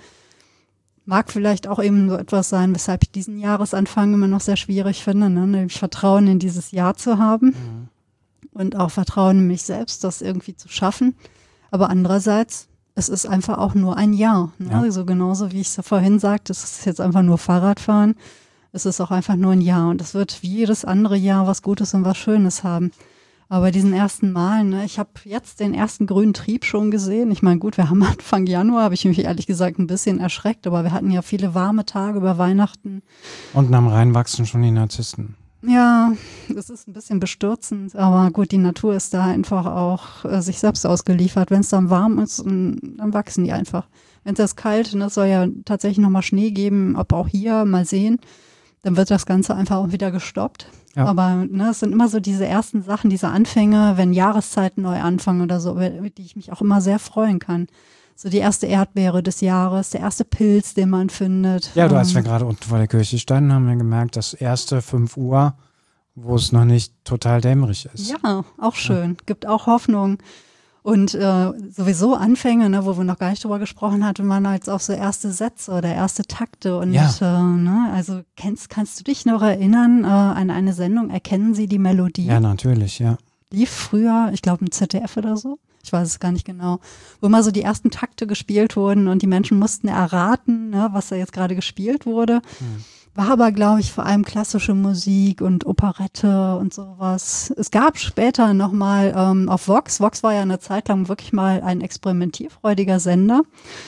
Mag vielleicht auch eben so etwas sein, weshalb ich diesen Jahresanfang immer noch sehr schwierig finde, ne? Nämlich Vertrauen in dieses Jahr zu haben und auch Vertrauen in mich selbst, das irgendwie zu schaffen. Aber andererseits, es ist einfach auch nur ein Jahr. Ne? Ja. Also genauso wie ich es vorhin sagte, es ist jetzt einfach nur Fahrradfahren. Es ist auch einfach nur ein Jahr und es wird wie jedes andere Jahr was Gutes und was Schönes haben. Aber bei diesen ersten Malen, ne, ich habe jetzt den ersten grünen Trieb schon gesehen. Ich meine, gut, wir haben Anfang Januar, habe ich mich ehrlich gesagt ein bisschen erschreckt, aber wir hatten ja viele warme Tage über Weihnachten. Und am Rhein wachsen schon die Narzissten. Ja, das ist ein bisschen bestürzend, aber gut, die Natur ist da einfach auch sich selbst ausgeliefert. Wenn es dann warm ist, dann wachsen die einfach. Wenn es jetzt kalt, ne, es soll ja tatsächlich nochmal Schnee geben, ob auch hier, mal sehen, dann wird das Ganze einfach auch wieder gestoppt. Ja. Aber es sind immer so diese ersten Sachen, diese Anfänge, wenn Jahreszeiten neu anfangen oder so, über die ich mich auch immer sehr freuen kann. So die erste Erdbeere des Jahres, der erste Pilz, den man findet. Ja, als wir gerade unten vor der Kirche standen, haben wir gemerkt, das erste 5 Uhr, wo es noch nicht total dämmerig ist. Ja, auch schön. Gibt auch Hoffnung. Und sowieso Anfänge, ne, wo wir noch gar nicht drüber gesprochen hatten, waren jetzt auch so erste Sätze oder erste Takte. Und also kannst du dich noch erinnern an eine Sendung, Erkennen Sie die Melodie? Ja, natürlich, ja. Lief früher, ich glaube im ZDF oder so. Ich weiß es gar nicht genau, wo immer so die ersten Takte gespielt wurden und die Menschen mussten erraten, ne, was da jetzt gerade gespielt wurde. War aber, glaube ich, vor allem klassische Musik und Operette und sowas. Es gab später nochmal auf Vox war ja eine Zeit lang wirklich mal ein experimentierfreudiger Sender.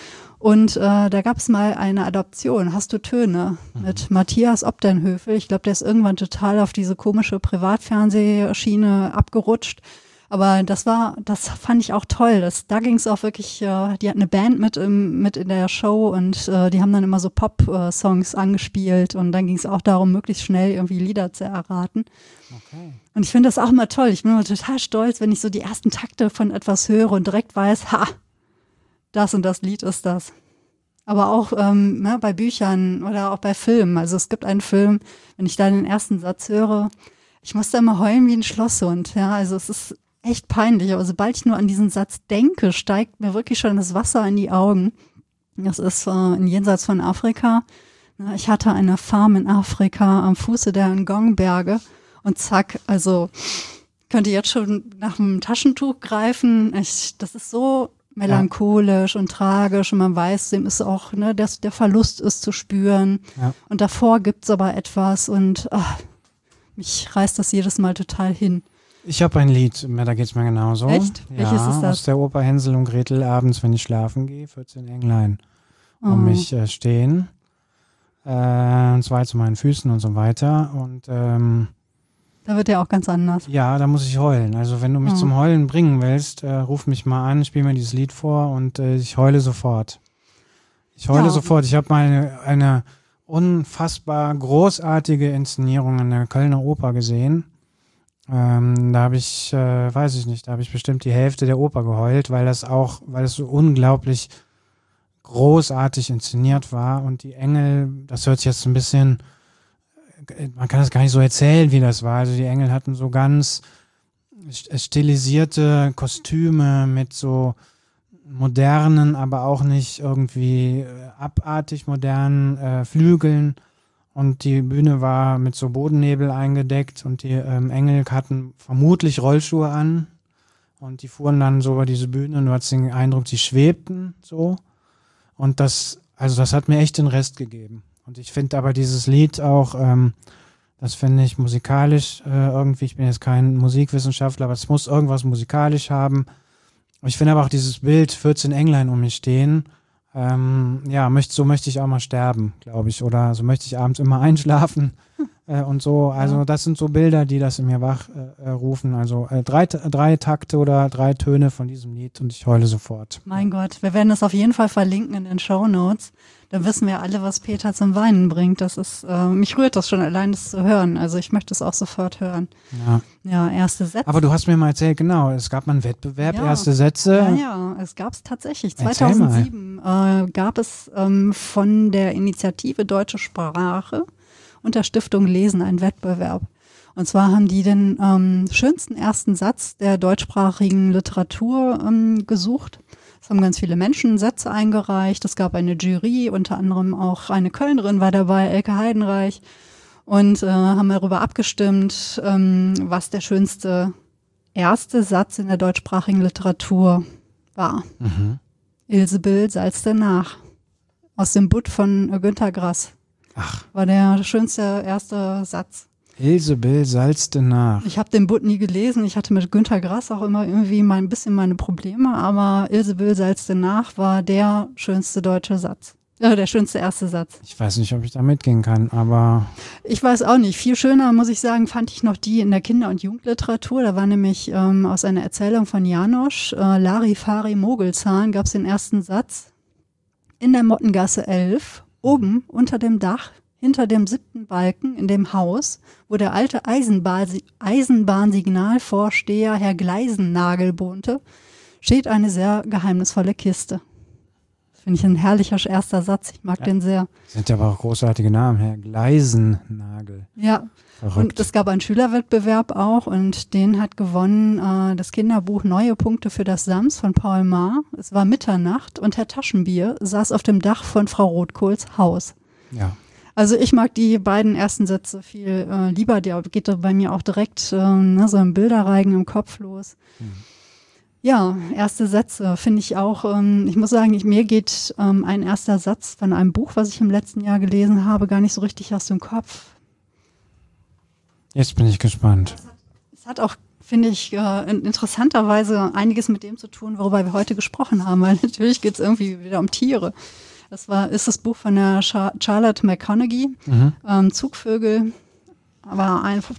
Und da gab es mal eine Adoption, Hast du Töne, mit Matthias Obdenhövel. Ich glaube, der ist irgendwann total auf diese komische Privatfernsehschiene abgerutscht. Aber das fand ich auch toll. Da ging es auch wirklich, die hatten eine Band mit in der Show und die haben dann immer so Pop-Songs angespielt und dann ging es auch darum, möglichst schnell irgendwie Lieder zu erraten. Okay. Und ich finde das auch immer toll. Ich bin immer total stolz, wenn ich so die ersten Takte von etwas höre und direkt weiß, das und das Lied ist das. Aber auch bei Büchern oder auch bei Filmen. Also es gibt einen Film, wenn ich da den ersten Satz höre, ich muss da immer heulen wie ein Schlosshund. Ja, also es ist echt peinlich, aber sobald ich nur an diesen Satz denke, steigt mir wirklich schon das Wasser in die Augen. Das ist in Jenseits von Afrika. Ich hatte eine Farm in Afrika am Fuße der Ngong-Berge und zack, also könnte jetzt schon nach einem Taschentuch greifen. Das ist so melancholisch und tragisch und man weiß, dem ist auch, ne, dass der Verlust ist zu spüren. Ja. Und davor gibt's aber etwas und mich reißt das jedes Mal total hin. Ich habe ein Lied, da geht's mir genauso. Echt? Ja, Welches ist das? aus der Oper Hänsel und Gretel, abends, wenn ich schlafen gehe, 14 Englein um mich stehen. Und zwar zu meinen Füßen und so weiter. Und da wird ja auch ganz anders. ja, da muss ich heulen. Also wenn du mich zum Heulen bringen willst, ruf mich mal an, spiel mir dieses Lied vor und ich heule sofort. Ich heule sofort. Ich habe mal eine unfassbar großartige Inszenierung in der Kölner Oper gesehen. Da habe ich, weiß ich nicht, da habe ich bestimmt die Hälfte der Oper geheult, weil es so unglaublich großartig inszeniert war und die Engel, das hört sich jetzt ein bisschen, man kann es gar nicht so erzählen, wie das war. Also die Engel hatten so ganz stilisierte Kostüme mit so modernen, aber auch nicht irgendwie abartig modernen Flügeln. Und die Bühne war mit so Bodennebel eingedeckt und die Engel hatten vermutlich Rollschuhe an und die fuhren dann so über diese Bühne und du hattest den Eindruck, sie schwebten so. Und das hat mir echt den Rest gegeben. Und ich finde aber dieses Lied auch, das finde ich musikalisch irgendwie, ich bin jetzt kein Musikwissenschaftler, aber es muss irgendwas musikalisch haben. Ich finde aber auch dieses Bild, 14 Englein um mich stehen, so möchte ich auch mal sterben, glaube ich. Oder so möchte ich abends immer einschlafen und so. Also das sind so Bilder, die das in mir wachrufen. Also 3 Takte oder 3 Töne von diesem Lied und ich heule sofort. Mein Gott, wir werden das auf jeden Fall verlinken in den Shownotes. Dann wissen wir alle, was Peter zum Weinen bringt. Das ist, mich rührt das schon allein, das zu hören. Also ich möchte es auch sofort hören. Ja, erste Sätze. Aber du hast mir mal erzählt, genau, es gab mal einen Wettbewerb, erste Sätze. Ja, es gab es tatsächlich. 2007 gab es von der Initiative Deutsche Sprache und der Stiftung Lesen einen Wettbewerb. Und zwar haben die den schönsten ersten Satz der deutschsprachigen Literatur gesucht. Es haben ganz viele Menschen Sätze eingereicht. Es gab eine Jury, unter anderem auch eine Kölnerin war dabei, Elke Heidenreich. Und haben darüber abgestimmt, was der schönste erste Satz in der deutschsprachigen Literatur war. Ilsebill salzte nach. Aus dem Butt von Günter Grass. Ach. War der schönste erste Satz. Ilsebill salzte nach. Ich habe den Butt nie gelesen. Ich hatte mit Günter Grass auch immer irgendwie ein bisschen meine Probleme. Aber Ilsebill salzte nach war der schönste deutsche Satz. Der schönste erste Satz. Ich weiß nicht, ob ich da mitgehen kann, aber... Ich weiß auch nicht. Viel schöner, muss ich sagen, fand ich noch die in der Kinder- und Jugendliteratur. Da war nämlich aus einer Erzählung von Janosch, Larifari Mogelzahn, gab es den ersten Satz. In der Mottengasse 11, oben unter dem Dach, hinter dem 7. Balken in dem Haus, wo der alte Eisenbahnsignalvorsteher Herr Gleisennagel wohnte, steht eine sehr geheimnisvolle Kiste. Finde ich ein herrlicher erster Satz. Ich mag den sehr. Sind ja aber auch großartige Namen, Herr Gleisennagel. Ja. Verrückt. Und es gab einen Schülerwettbewerb auch und den hat gewonnen das Kinderbuch Neue Punkte für das Sams von Paul Maar. Es war Mitternacht und Herr Taschenbier saß auf dem Dach von Frau Rotkohls Haus. Ja. Also ich mag die beiden ersten Sätze viel lieber. Der geht bei mir auch direkt so ein Bilderreigen im Kopf los. Ja, erste Sätze finde ich auch, ich muss sagen, mir geht ein erster Satz von einem Buch, was ich im letzten Jahr gelesen habe, gar nicht so richtig aus dem Kopf. Jetzt bin ich gespannt. Es hat auch, finde ich, interessanterweise einiges mit dem zu tun, worüber wir heute gesprochen haben, weil natürlich geht es irgendwie wieder um Tiere. Ist das Buch von der Charlotte McConaughey, Zugvögel, aber auf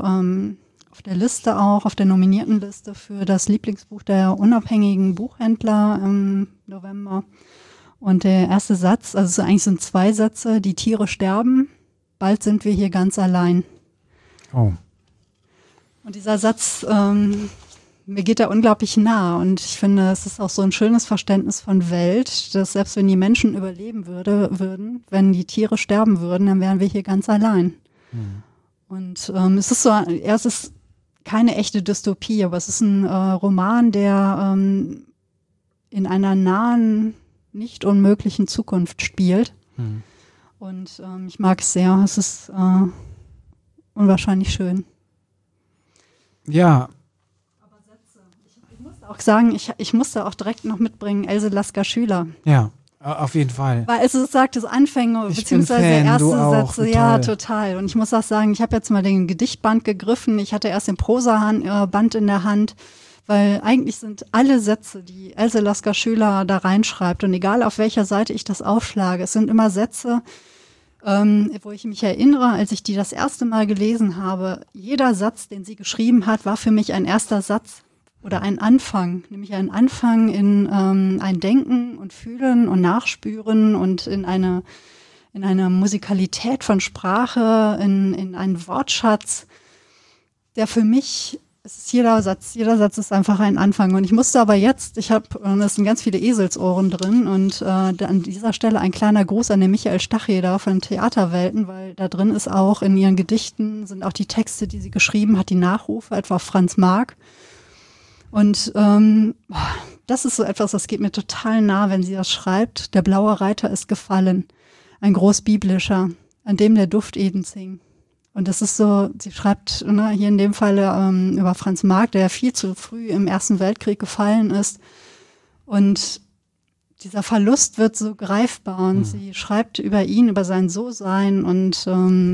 der Liste auch, auf der nominierten Liste für das Lieblingsbuch der unabhängigen Buchhändler im November. Und der erste Satz, also eigentlich sind 2 Sätze, die Tiere sterben, bald sind wir hier ganz allein. Oh. Und dieser Satz, mir geht er unglaublich nah und ich finde, es ist auch so ein schönes Verständnis von Welt, dass selbst wenn die Menschen überleben würden, wenn die Tiere sterben würden, dann wären wir hier ganz allein. Und es ist keine echte Dystopie, aber es ist ein Roman, der in einer nahen, nicht unmöglichen Zukunft spielt. Und ich mag es sehr. Es ist unwahrscheinlich schön. Ja. Aber Sätze. Ich musste auch sagen, ich musste auch direkt noch mitbringen, Else Lasker Schüler. Ja, auf jeden Fall. Weil es sagt, das Anfänge, beziehungsweise Fan, erste Sätze, ja, total. Und ich muss auch sagen, ich habe jetzt mal den Gedichtband gegriffen. Ich hatte erst den Prosaband in der Hand, weil eigentlich sind alle Sätze, die Else Lasker Schüler da reinschreibt, und egal auf welcher Seite ich das aufschlage, es sind immer Sätze, wo ich mich erinnere, als ich die das erste Mal gelesen habe, jeder Satz, den sie geschrieben hat, war für mich ein erster Satz oder ein Anfang, nämlich ein Anfang in ein Denken und Fühlen und Nachspüren und in eine Musikalität von Sprache, in einen Wortschatz, der für mich, es ist jeder Satz ist einfach ein Anfang. Und ich musste aber jetzt, es sind ganz viele Eselsohren drin, und an dieser Stelle ein kleiner Gruß an den Michael Stacheder von Theaterwelten, weil da drin ist auch in ihren Gedichten, sind auch die Texte, die sie geschrieben hat, die Nachrufe, etwa auf Franz Marc. Und das ist so etwas, das geht mir total nah, wenn sie das schreibt. Der blaue Reiter ist gefallen, ein großbiblischer, an dem der Duft Edens hing. Und das ist so, sie schreibt hier in dem Falle über Franz Marc, der ja viel zu früh im Ersten Weltkrieg gefallen ist. Und dieser Verlust wird so greifbar, und sie schreibt über ihn, über sein So-Sein, und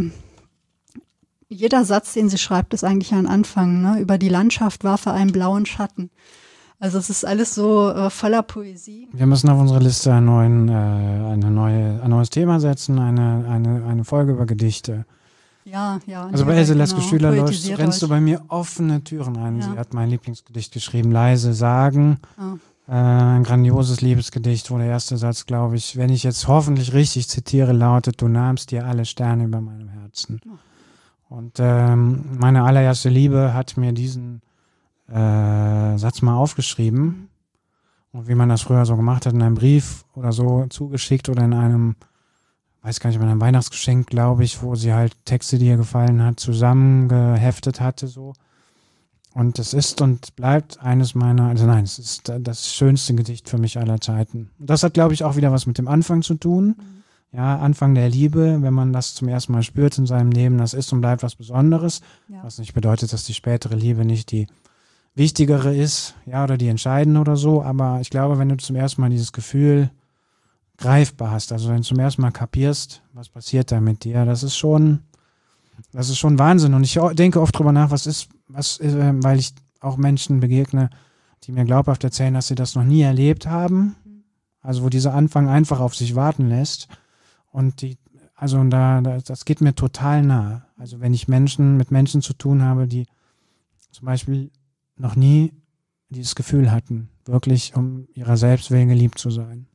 jeder Satz, den sie schreibt, ist eigentlich ein Anfang. Ne? Über die Landschaft warf er einen blauen Schatten. Also es ist alles so voller Poesie. Wir müssen auf unsere Liste ein neues Thema setzen, eine Folge über Gedichte. Ja. Also bei Else Lasker Schüler rennst du bei mir offene Türen ein. Ja. Sie hat mein Lieblingsgedicht geschrieben, Leise sagen. Oh. Ein grandioses Liebesgedicht, wo der erste Satz, glaube ich, wenn ich jetzt hoffentlich richtig zitiere, lautet: Du nahmst dir alle Sterne über meinem Herzen. Oh. Und meine allererste Liebe hat mir diesen Satz mal aufgeschrieben. Und wie man das früher so gemacht hat, in einem Brief oder so zugeschickt oder in einem, weiß gar nicht, in einem Weihnachtsgeschenk, glaube ich, wo sie halt Texte, die ihr gefallen hat, zusammengeheftet hatte, so. Und es ist und bleibt es ist das schönste Gedicht für mich aller Zeiten. Und das hat, glaube ich, auch wieder was mit dem Anfang zu tun. Ja, Anfang der Liebe, wenn man das zum ersten Mal spürt in seinem Leben, das ist und bleibt was Besonderes. Ja. Was nicht bedeutet, dass die spätere Liebe nicht die wichtigere ist, ja, oder die entscheidende oder so. Aber ich glaube, wenn du zum ersten Mal dieses Gefühl greifbar hast, also wenn du zum ersten Mal kapierst, was passiert da mit dir, das ist schon Wahnsinn. Und ich denke oft drüber nach, weil ich auch Menschen begegne, die mir glaubhaft erzählen, dass sie das noch nie erlebt haben. Also wo dieser Anfang einfach auf sich warten lässt. Und das geht mir total nah. Also wenn ich mit Menschen zu tun habe, die zum Beispiel noch nie dieses Gefühl hatten, wirklich um ihrer selbst willen geliebt zu sein.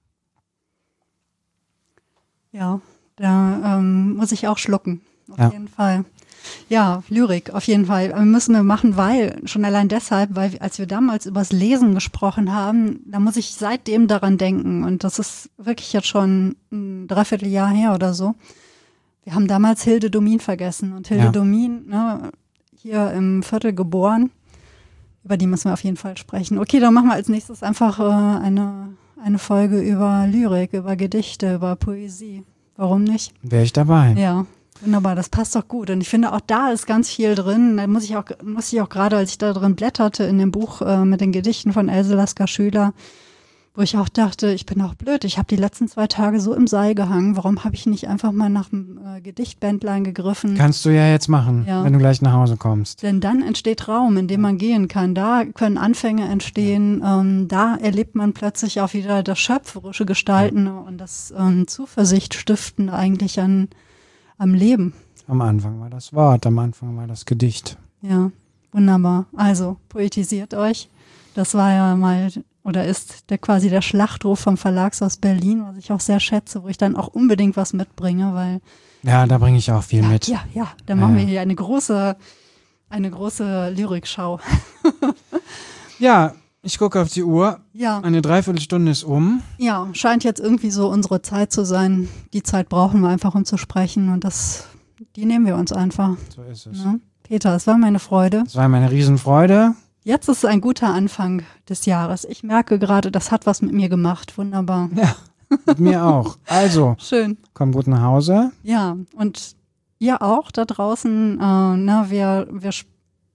Ja, da muss ich auch schlucken, auf jeden Fall. Ja, Lyrik, auf jeden Fall. Müssen wir machen, schon allein deshalb, weil als wir damals übers Lesen gesprochen haben, da muss ich seitdem daran denken. Und das ist wirklich jetzt schon ein Dreivierteljahr her oder so. Wir haben damals Hilde Domin vergessen. Und Hilde Domin, hier im Viertel geboren, über die müssen wir auf jeden Fall sprechen. Okay, dann machen wir als nächstes einfach eine Folge über Lyrik, über Gedichte, über Poesie. Warum nicht? Wäre ich dabei. Ja. Wunderbar, das passt doch gut. Und ich finde, auch da ist ganz viel drin. Da muss ich auch gerade, als ich da drin blätterte in dem Buch mit den Gedichten von Else Lasker Schüler, wo ich auch dachte, ich bin auch blöd. Ich habe die letzten 2 Tage so im Seil gehangen. Warum habe ich nicht einfach mal nach einem Gedichtbändlein gegriffen? Kannst du ja jetzt machen, wenn du gleich nach Hause kommst. Denn dann entsteht Raum, in dem man gehen kann. Da können Anfänge entstehen. Da erlebt man plötzlich auch wieder das schöpferische Gestalten und das Zuversicht stiftende eigentlich am Leben. Am Anfang war das Wort, am Anfang war das Gedicht. Ja, wunderbar. Also, poetisiert euch. Das war ja mal oder ist quasi der Schlachtruf vom Verlagshaus Berlin, was ich auch sehr schätze, wo ich dann auch unbedingt was mitbringe, weil... Ja, da bringe ich auch viel mit. Ja, dann machen wir hier eine große Lyrikschau. Ja, ich gucke auf die Uhr. Ja. Eine Dreiviertelstunde ist um. Ja, scheint jetzt irgendwie so unsere Zeit zu sein. Die Zeit brauchen wir einfach, um zu sprechen, und die nehmen wir uns einfach. So ist es. Ja? Peter, es war meine Freude. Es war meine Riesenfreude. Jetzt ist ein guter Anfang des Jahres. Ich merke gerade, das hat was mit mir gemacht. Wunderbar. Ja, mit mir auch. Also, schön. Komm gut nach Hause. Ja, und ihr auch da draußen. Wir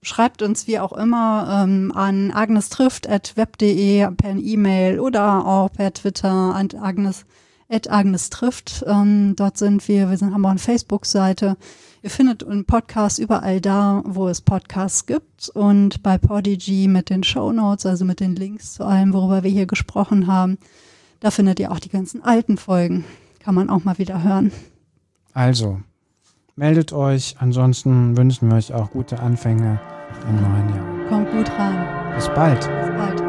schreibt uns wie auch immer an agnestrifft@web.de per E-Mail oder auch per Twitter an @agnestrifft. Dort sind wir haben auch eine Facebook-Seite. Ihr findet einen Podcast überall da, wo es Podcasts gibt, und bei Podigy mit den Shownotes, also mit den Links zu allem, worüber wir hier gesprochen haben. Da findet ihr auch die ganzen alten Folgen. Kann man auch mal wieder hören. Also, meldet euch. Ansonsten wünschen wir euch auch gute Anfänge im neuen Jahr. Kommt gut rein. Bis bald. Bis bald.